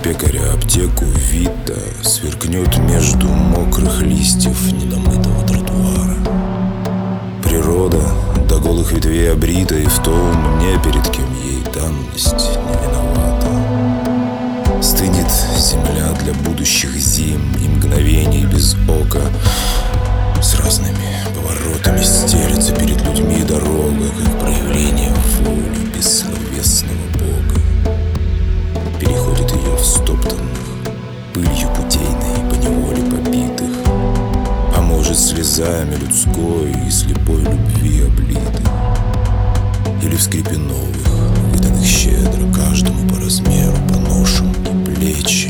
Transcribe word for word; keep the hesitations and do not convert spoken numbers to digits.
пекаря аптеку Вита сверкнет между мокрых листьев недомытого тротуара. Природа до голых ветвей обрита, и в том не перед кем ей данность не виновата. Стынет земля для будущих зим и мгновений без ока. С разными поворотами стелется перед людьми дорога, как проявление воли бессловесного Бога. Переходит ее в стоптанных, пылью путейной поневоле побитых, а может, слезами людской и слепой любви облитых, или в скрипе новых, выданных щедро каждому по размеру, по ношам и плеч.